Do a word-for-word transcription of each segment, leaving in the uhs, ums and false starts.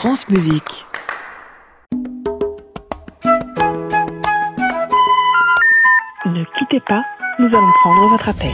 France Musique. Ne quittez pas, nous allons prendre votre appel.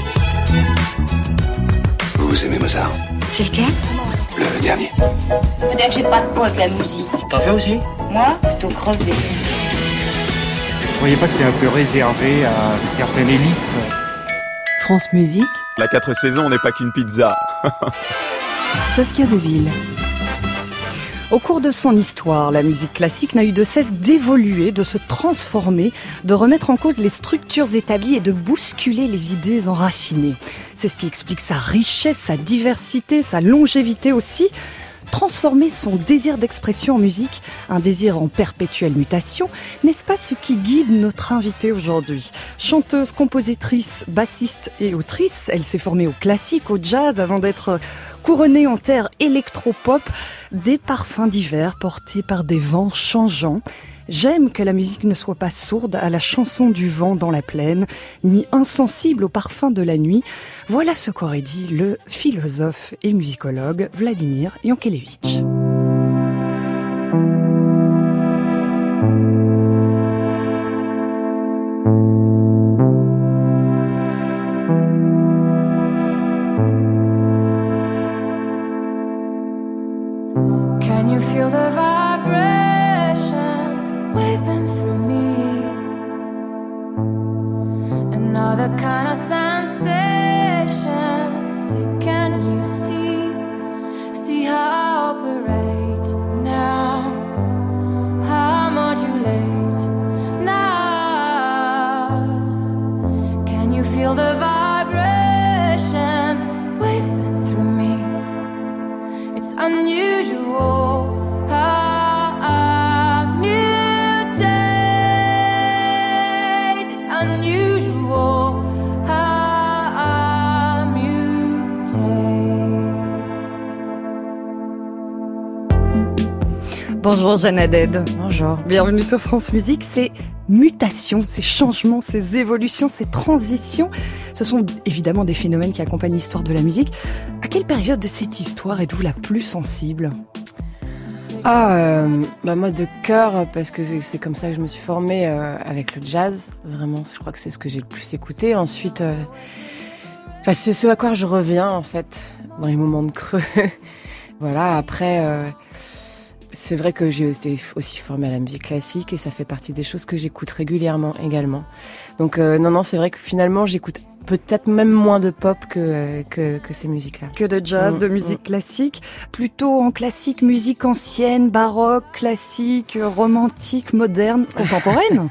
Vous aimez Mozart? C'est lequel? Le dernier. Faut dire que j'ai pas de peau avec la musique. T'en fais aussi? Moi, plutôt crevé. Vous voyez pas que c'est un peu réservé à une certaine élite? France Musique. La quatre saisons n'est pas qu'une pizza. Saskia Deville. Au cours de son histoire, la musique classique n'a eu de cesse d'évoluer, de se transformer, de remettre en cause les structures établies et de bousculer les idées enracinées. C'est ce qui explique sa richesse, sa diversité, sa longévité aussi. Transformer son désir d'expression en musique, un désir en perpétuelle mutation, n'est-ce pas ce qui guide notre invitée aujourd'hui? Chanteuse, compositrice, bassiste et autrice, elle s'est formée au classique, au jazz, avant d'être couronnée en terre électropop, des parfums divers portés par des vents changeants. J'aime que la musique ne soit pas sourde à la chanson du vent dans la plaine, ni insensible au parfum de la nuit. Voilà ce qu'aurait dit le philosophe et musicologue Vladimir Yankelevitch. Can you feel the vibration waving through me? Another kind of sensation. Say, can you see? See how I operate now? How I modulate now? Can you feel the vibration waving through me? It's unusual. Bonjour Jeanne Haddad. Bonjour. Bienvenue sur France Musique. Ces mutations, ces changements, ces évolutions, ces transitions, ce sont évidemment des phénomènes qui accompagnent l'histoire de la musique. À quelle période de cette histoire êtes-vous la plus sensible ? Ah, euh, bah moi de cœur, parce que c'est comme ça que je me suis formée euh, avec le jazz. Vraiment, je crois que c'est ce que j'ai le plus écouté. Ensuite, euh, enfin, c'est ce à quoi je reviens en fait dans les moments de creux. Voilà. Après, euh, c'est vrai que j'ai été aussi formée à la musique classique et ça fait partie des choses que j'écoute régulièrement également. Donc euh, non, non, c'est vrai que finalement j'écoute peut-être même moins de pop que, que, que ces musiques-là. Que de jazz, mmh, de musique mmh. classique. Plutôt en classique, musique ancienne, baroque, classique, romantique, moderne, contemporaine.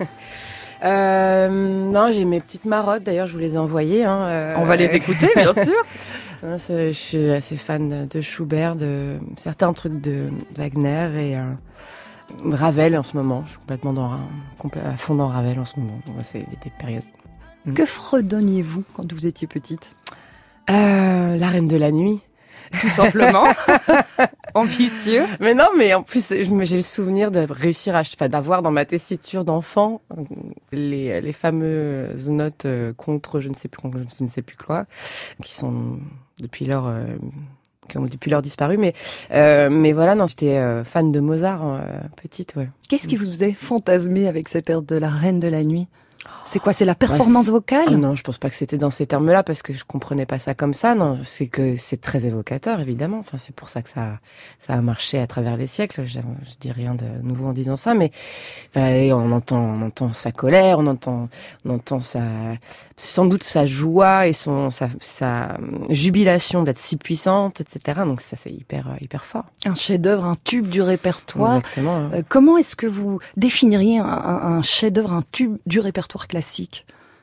euh, Non, j'ai mes petites marottes, d'ailleurs je vous les ai envoyées. Hein, euh, On va les écouter, bien sûr. Non, je suis assez fan de Schubert, de certains trucs de Wagner et euh, Ravel en ce moment. Je suis complètement dans, à fond dans Ravel en ce moment. C'est des périodes. Que fredonniez-vous quand vous étiez petite ? euh, La Reine de la Nuit. Tout simplement. Ambitieux. Mais non, mais en plus, j'ai le souvenir de réussir à, enfin, d'avoir dans ma tessiture d'enfant les, les fameuses notes contre je ne sais plus, je ne sais plus quoi, qui sont depuis lors, euh, qui ont depuis lors disparu. Mais, euh, mais voilà, non, j'étais euh, fan de Mozart, euh, petite, ouais. Qu'est-ce qui vous faisait fantasmer avec cette air de la Reine de la Nuit ? C'est quoi, c'est la performance ouais, vocale ? oh non, je pense pas que c'était dans ces termes-là parce que je comprenais pas ça comme ça. Non, c'est que c'est très évocateur, évidemment. Enfin, c'est pour ça que ça, ça a marché à travers les siècles. Je, je dis rien de nouveau en disant ça, mais enfin, on entend, on entend sa colère, on entend, on entend sa, sans doute sa joie et son, sa, sa jubilation d'être si puissante, et cetera. Donc ça, c'est hyper, hyper fort. Un chef-d'œuvre, un tube du répertoire. Exactement. Euh, comment est-ce que vous définiriez un, un, un chef-d'œuvre, un tube du répertoire classique ?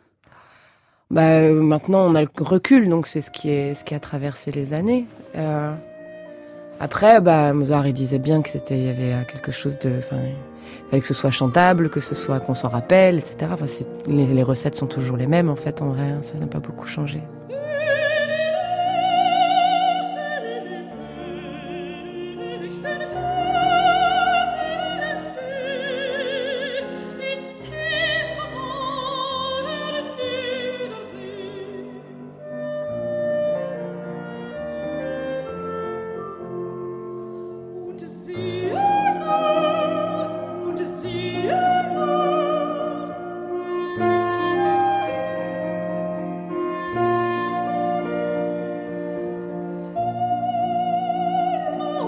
Bah euh, maintenant on a le recul, donc c'est ce qui est ce qui a traversé les années. Euh, après, bah Mozart il disait bien que c'était, il y avait quelque chose de, enfin, il fallait que ce soit chantable, que ce soit qu'on s'en rappelle, et cetera. Enfin, c'est, les, les recettes sont toujours les mêmes en fait, en vrai, hein, ça n'a pas beaucoup changé. See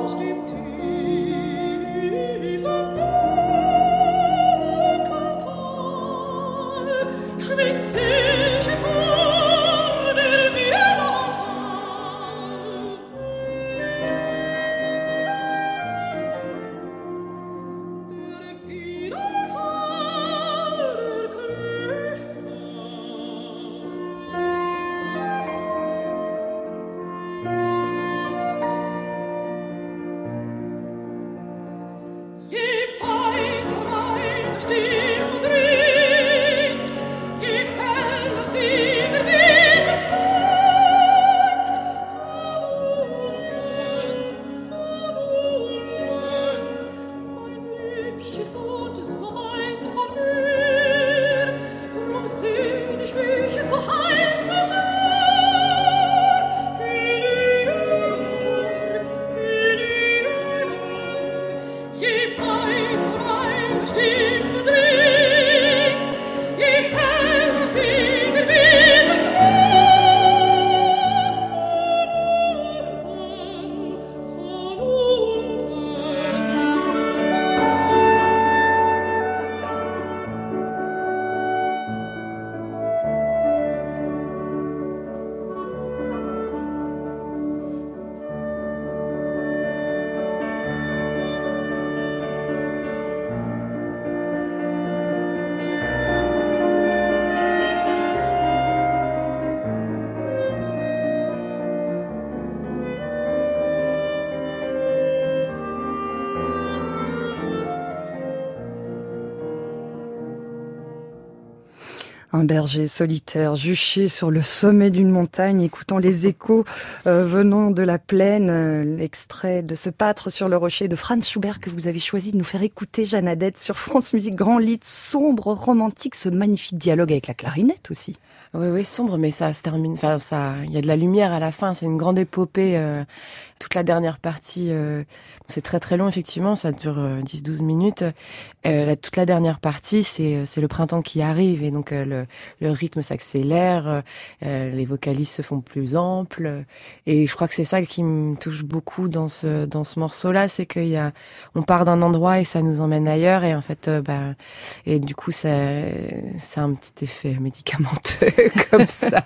Un berger solitaire, juché sur le sommet d'une montagne, écoutant les échos euh, venant de la plaine, euh, l'extrait de ce Pâtre sur le rocher de Franz Schubert que vous avez choisi de nous faire écouter, Jeanne Adette, sur France Musique, grand lied sombre, romantique, ce magnifique dialogue avec la clarinette aussi. Oui, oui, sombre, mais ça se termine. Enfin, ça, il y a de la lumière à la fin. C'est une grande épopée. Euh, toute la dernière partie, euh, c'est très très long effectivement. Ça dure euh, dix douze minutes. Euh, la, toute la dernière partie, c'est c'est le printemps qui arrive et donc euh, le, le rythme s'accélère. Euh, les vocalises se font plus amples. Et je crois que c'est ça qui me touche beaucoup dans ce dans ce morceau-là, c'est qu'il y a, on part d'un endroit et ça nous emmène ailleurs. Et en fait, euh, bah, et du coup, ça, c'est un petit effet médicamenteux. Comme ça.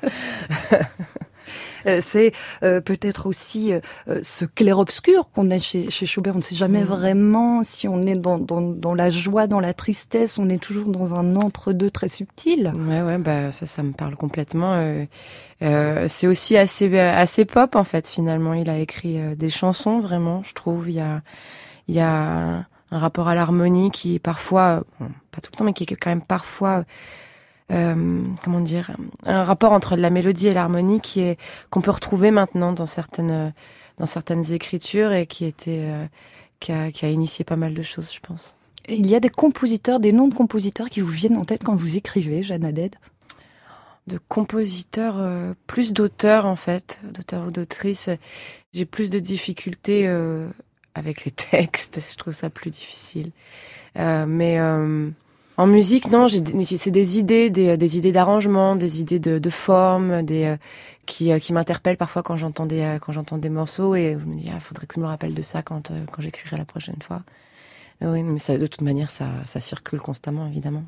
C'est euh, peut-être aussi euh, ce clair-obscur qu'on a chez, chez Schubert. On ne sait jamais mmh. vraiment si on est dans, dans, dans la joie, dans la tristesse. On est toujours dans un entre-deux très subtil. Ouais, ouais, bah ça, ça me parle complètement. Euh, euh, c'est aussi assez, assez pop en fait. Finalement, il a écrit euh, des chansons vraiment. Je trouve il y a, il y a un rapport à l'harmonie qui est parfois, bon, pas tout le temps, mais qui est quand même parfois. Euh, comment dire, un rapport entre la mélodie et l'harmonie qui est qu'on peut retrouver maintenant dans certaines dans certaines écritures et qui était euh, qui a qui a initié pas mal de choses, je pense. Et il y a des compositeurs, des noms de compositeurs qui vous viennent en tête quand vous écrivez, Jeanne Adette? De compositeurs, euh, plus d'auteurs en fait, d'auteurs ou d'autrices. J'ai plus de difficultés euh, avec les textes. Je trouve ça plus difficile. Euh, mais euh, En musique, non, j'ai, c'est des idées, des, des idées d'arrangement, des idées de, de forme, des euh, qui, euh, qui m'interpellent parfois quand j'entends des euh, quand j'entends des morceaux et je me dis ah faudrait que je me rappelle de ça quand euh, quand j'écrirai la prochaine fois. Euh, oui, mais ça, de toute manière, ça ça circule constamment, évidemment.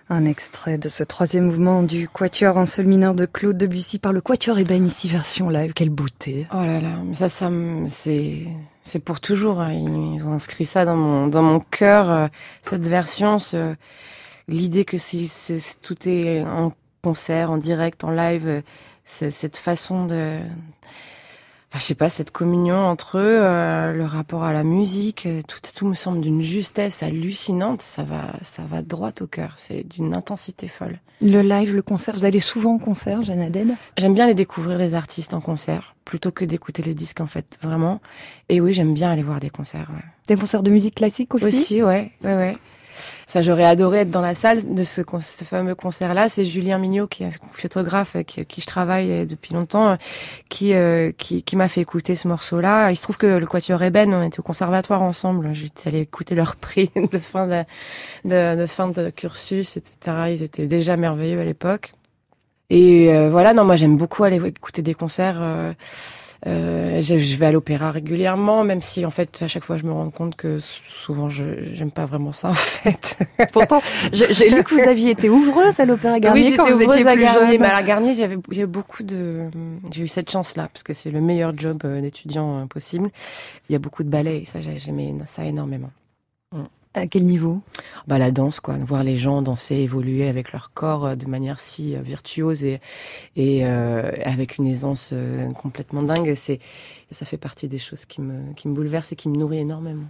Un extrait de ce troisième mouvement du Quatuor en sol mineur de Claude Debussy par le Quatuor Ébène, ici version live. Quelle beauté. Oh là là, mais ça, ça, me- c'est, c'est pour toujours. hein. Ils, ils ont inscrit ça dans mon, dans mon cœur, euh, cette version, ce, l'idée que c'est, c'est, c'est- tout est en concert, en direct, en live, euh, c'est, cette façon de, enfin, je sais pas, cette communion entre eux, euh, le rapport à la musique, euh, tout, tout me semble d'une justesse hallucinante. Ça va, ça va droit au cœur. C'est d'une intensité folle. Le live, le concert, vous allez souvent en concert, Jeanne Haddad? J'aime bien les découvrir les artistes en concert, plutôt que d'écouter les disques en fait, vraiment. Et oui, j'aime bien aller voir des concerts. Ouais. Des concerts de musique classique aussi? Aussi, ouais, ouais, ouais. Ça, j'aurais adoré être dans la salle de ce, con- ce fameux concert-là. C'est Julien Mignot, qui est photographe, avec qui, qui je travaille euh, depuis longtemps, euh, qui, euh, qui, qui m'a fait écouter ce morceau-là. Il se trouve que le Quatuor Ébène, on était au conservatoire ensemble. J'étais allée écouter leur prix de fin de, de, de fin de cursus, et cetera. Ils étaient déjà merveilleux à l'époque. Et euh, voilà, non, moi j'aime beaucoup aller écouter des concerts. Euh, euh, je, je vais à l'opéra régulièrement, même si en fait à chaque fois je me rends compte que souvent je j'aime pas vraiment ça en fait. Pourtant, j'ai j'ai lu que vous aviez été ouvreuse à l'Opéra Garnier oui, j'étais quand vous ouvreuse étiez à plus Garnier. jeune. Mais à Garnier, j'avais j'ai eu beaucoup de j'ai eu cette chance-là parce que c'est le meilleur job euh, d'étudiant euh, possible. Il y a beaucoup de ballets et ça j'ai- j'aimais ça énormément. À quel niveau? Bah la danse quoi, voir les gens danser, évoluer avec leur corps euh, de manière si euh, virtuose et et euh, avec une aisance euh, complètement dingue, c'est ça fait partie des choses qui me qui me bouleversent et qui me nourrit énormément.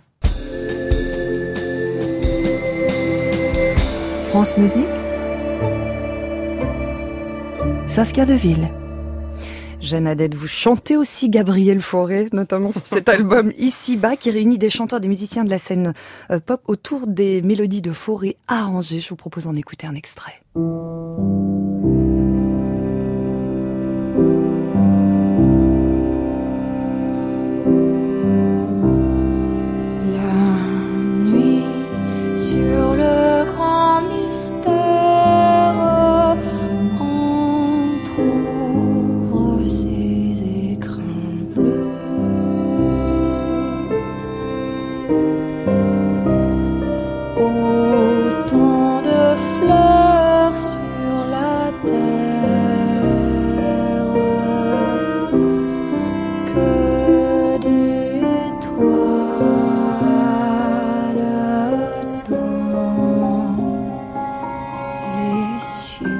France Musique. Saskia Deville. Jeanne Haddad, vous chantez aussi Gabriel Fauré, notamment sur cet album Ici-bas, qui réunit des chanteurs, des musiciens de la scène euh, pop autour des mélodies de Fauré arrangées. Je vous propose d'en écouter un extrait. La nuit sur le grand mystère entrouvre ses écrins bleus. Autant de fleurs sur la terre que d'étoiles dans les cieux.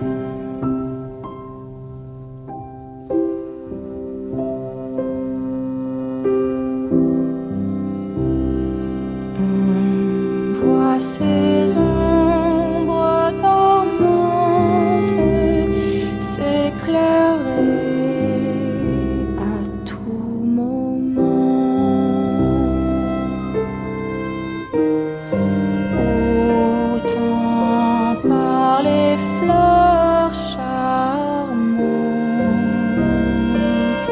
On voit ces ombres dormantes s'éclairer à tout moment. Autant par les fleurs charmantes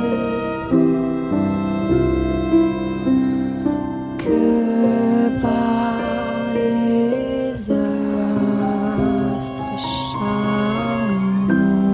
que par les astres charmants.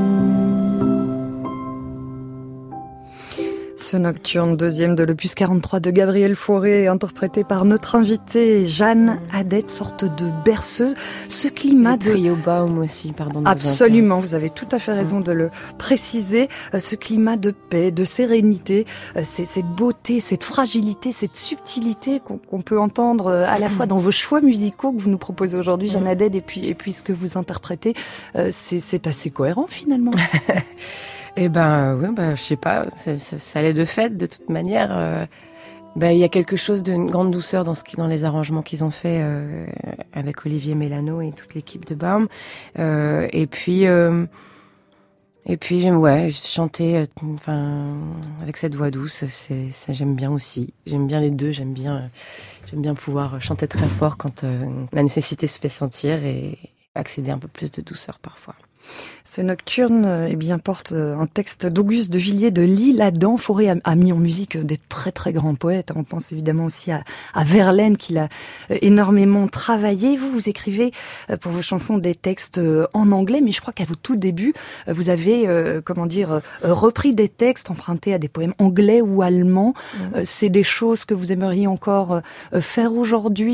Ce nocturne deuxième de l'opus quarante-trois de Gabriel Fauré, interprété par notre invitée Jeanne Haddad, sorte de berceuse. Ce climat de... Trio Baum aussi, pardon. de vous Absolument, vous avez tout à fait raison de le préciser. Euh, Ce climat de paix, de sérénité, euh, c'est- cette beauté, cette fragilité, cette subtilité qu'on qu'on peut entendre euh, à la fois dans vos choix musicaux que vous nous proposez aujourd'hui, Jeanne Haddad, et puis, et puis ce que vous interprétez, euh, c'est c'est assez cohérent finalement. Eh ben, oui, ben, je sais pas, ça, ça, ça allait de fait, de toute manière. Euh, ben, il y a quelque chose d'une grande douceur dans ce qui, dans les arrangements qu'ils ont fait euh, avec Olivier Mélano et toute l'équipe de Baum. Euh, et puis, euh, et puis, j'aime, ouais, chanter, euh, enfin, avec cette voix douce, c'est, ça, j'aime bien aussi. J'aime bien les deux. J'aime bien, euh, j'aime bien pouvoir chanter très fort quand euh, la nécessité se fait sentir et accéder un peu plus de douceur parfois. Ce nocturne euh, eh bien, porte euh, un texte d'Auguste de Villiers de l'Isle-Adam. Fauré a, a mis en musique des très très grands poètes. On pense évidemment aussi à, à Verlaine qu'il a euh, énormément travaillé. Vous, vous écrivez euh, pour vos chansons des textes euh, en anglais, mais je crois qu'à vos tout débuts, euh, vous avez, euh, comment dire, euh, repris des textes empruntés à des poèmes anglais ou allemands. Mmh. Euh, c'est des choses que vous aimeriez encore euh, faire aujourd'hui ?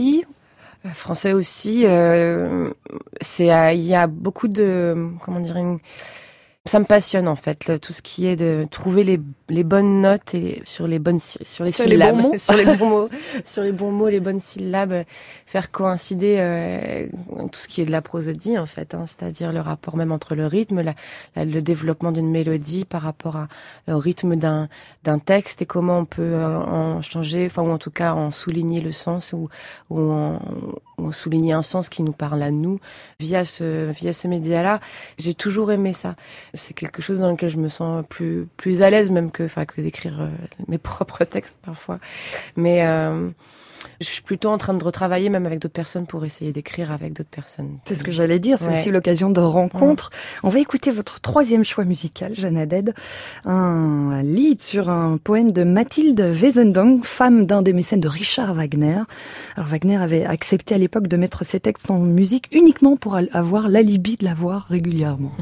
Français aussi, euh, c'est, euh, il y a beaucoup de, comment dire, une, ça me passionne en fait, le, tout ce qui est de trouver les, les bonnes notes et sur les bonnes sur les sur syllabes, les bons mots. sur les bons mots, sur les bons mots, les bonnes syllabes, faire coïncider euh, tout ce qui est de la prosodie en fait, hein, c'est-à-dire le rapport même entre le rythme, la, la, le développement d'une mélodie par rapport à, au rythme d'un d'un texte et comment on peut euh, en changer, enfin ou en tout cas en souligner le sens ou ou en, ou en souligner un sens qui nous parle à nous via ce via ce média-là. J'ai toujours aimé ça. C'est quelque chose dans lequel je me sens plus plus à l'aise même que enfin que d'écrire euh, mes propres textes parfois. Mais euh, je suis plutôt en train de retravailler même avec d'autres personnes pour essayer d'écrire avec d'autres personnes. C'est ce que j'allais dire, c'est ouais. aussi l'occasion de rencontres. Ouais. On va écouter votre troisième choix musical, Jeanne Haddad, un lead sur un poème de Mathilde Wesendonck, femme d'un des mécènes de Richard Wagner. Alors Wagner avait accepté à l'époque de mettre ses textes en musique uniquement pour avoir l'alibi de la voir régulièrement.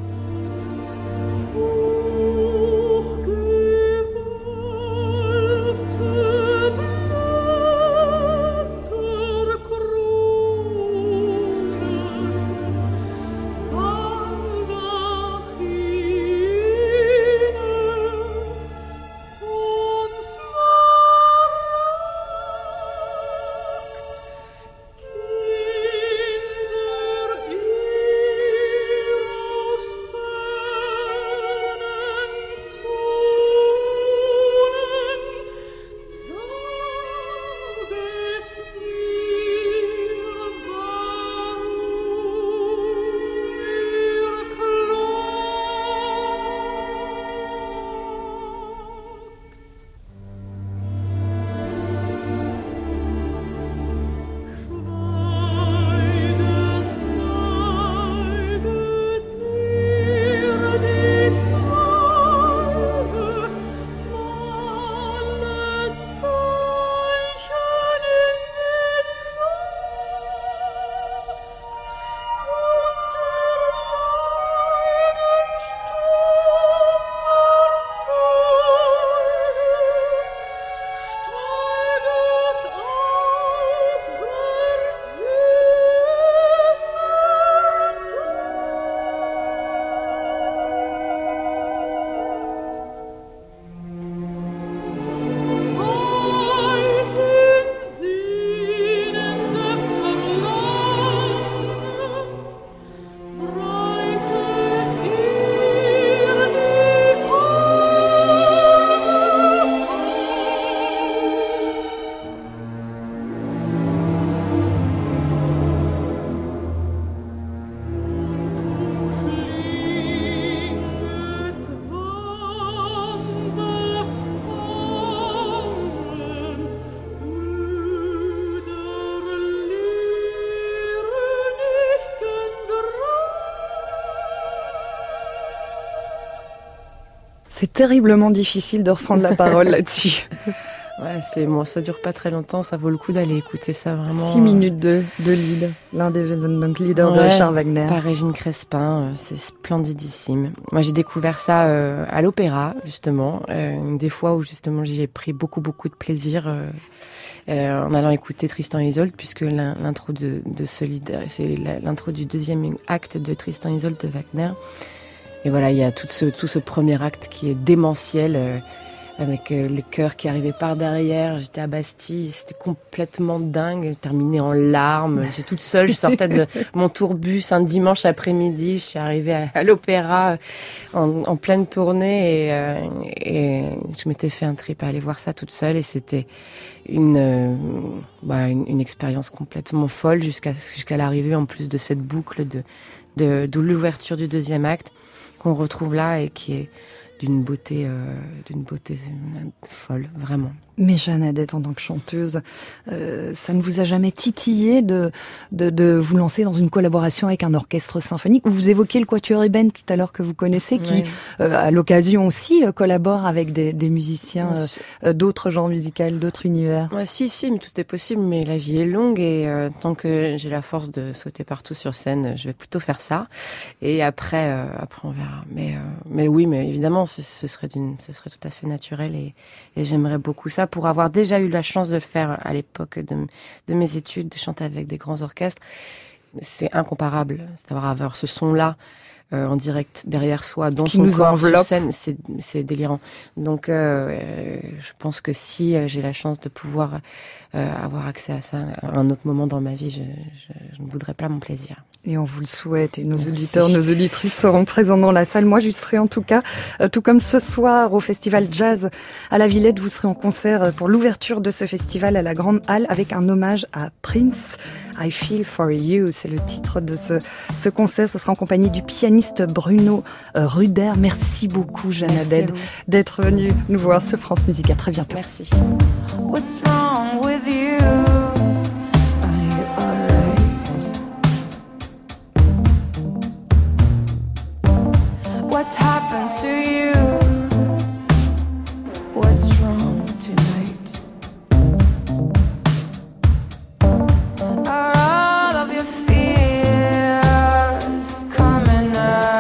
C'est terriblement difficile de reprendre la parole là-dessus. Ouais, c'est bon, ça dure pas très longtemps, ça vaut le coup d'aller écouter ça vraiment. Six minutes de, de lead, l'un des donc leaders ouais, de Richard Wagner. Par Régine Crespin, c'est splendidissime. Moi, j'ai découvert ça euh, à l'opéra, justement, euh, des fois où justement j'y ai pris beaucoup beaucoup de plaisir euh, euh, en allant écouter Tristan et Isolde, puisque l'intro de, de ce leader, c'est l'intro du deuxième acte de Tristan et Isolde de Wagner. Et voilà, il y a tout ce, tout ce premier acte qui est démentiel, euh, avec euh, les chœurs qui arrivaient par derrière. J'étais à Bastille, c'était complètement dingue, terminé en larmes. J'étais toute seule, je sortais de mon tourbus un dimanche après-midi, je suis arrivée à, à l'opéra en, en pleine tournée et, euh, et je m'étais fait un trip à aller voir ça toute seule et c'était une, euh, bah, une, une expérience complètement folle jusqu'à, jusqu'à l'arrivée en plus de cette boucle de, de, de l'ouverture du deuxième acte qu'on retrouve là et qui est d'une beauté, euh, d'une beauté folle, vraiment. Mais Jeanne Haddad, en tant que chanteuse, euh, ça ne vous a jamais titillé de, de, de vous lancer dans une collaboration avec un orchestre symphonique? Vous évoquiez le Quatuor Eben tout à l'heure que vous connaissez, qui, oui. euh, à l'occasion aussi, euh, collabore avec des, des musiciens euh, d'autres genres musicaux, d'autres univers. Ouais, si, si, mais tout est possible, mais la vie est longue et euh, tant que j'ai la force de sauter partout sur scène, je vais plutôt faire ça. Et après, euh, après on verra. Mais, euh, mais oui, mais évidemment, ce, ce serait d'une, ce serait tout à fait naturel et, et j'aimerais beaucoup ça. pour avoir déjà eu la chance de le faire à l'époque de, de mes études, de chanter avec des grands orchestres, c'est incomparable. C'est d'avoir avoir ce son-là euh, en direct derrière soi, dans qui son nous corps, enveloppe. sur scène, c'est, c'est délirant. Donc, euh, je pense que si euh, j'ai la chance de pouvoir euh, avoir accès à ça à un autre moment dans ma vie, je, je, je ne voudrais pas mon plaisir. Et on vous le souhaite, et nos Merci. auditeurs, nos auditrices seront présents dans la salle. Moi, j'y serai en tout cas, euh, tout comme ce soir au Festival Jazz à la Villette. Vous serez en concert pour l'ouverture de ce festival à la Grande Halle avec un hommage à Prince. I Feel For You, c'est le titre de ce, ce concert. Ce sera en compagnie du pianiste Bruno euh, Ruder. Merci beaucoup, Jeanne Haddad, d'être venue nous voir sur France Musique. À très bientôt. Merci. What's wrong with you? Are you alright? What's happened to you? What's wrong tonight? Are all of your fears coming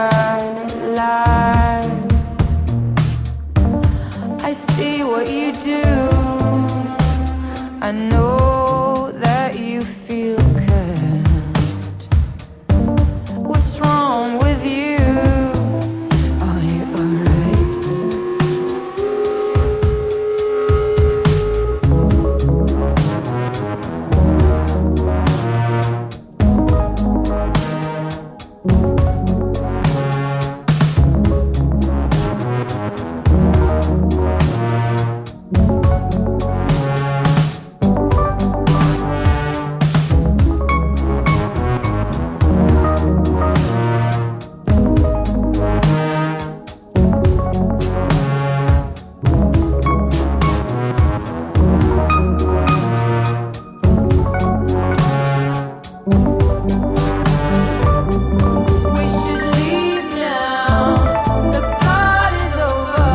alive? I see what you do. I know that you feel cursed. What's wrong with you? Are you alright? We should leave now. The party's over.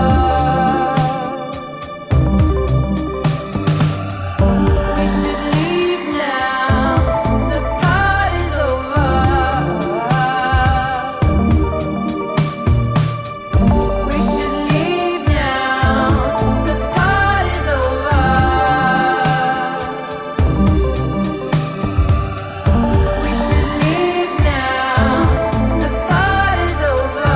We should leave now. The party's over. We should leave now. The party's over. We should leave now. The party's over.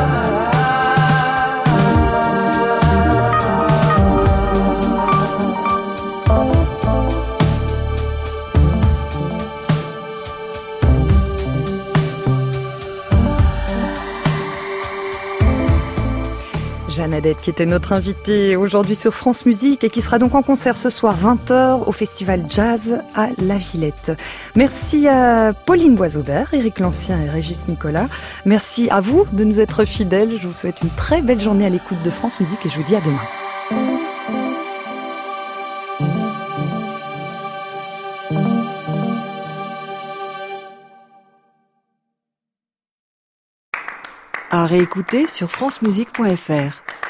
Jeanne Haddad, qui était notre invitée aujourd'hui sur France Musique et qui sera donc en concert ce soir vingt heures au Festival Jazz à La Villette. Merci à Pauline Boisaubert, Éric Lancien et Régis Nicolas. Merci à vous de nous être fidèles. Je vous souhaite une très belle journée à l'écoute de France Musique et je vous dis à demain. À réécouter sur francemusique point f r.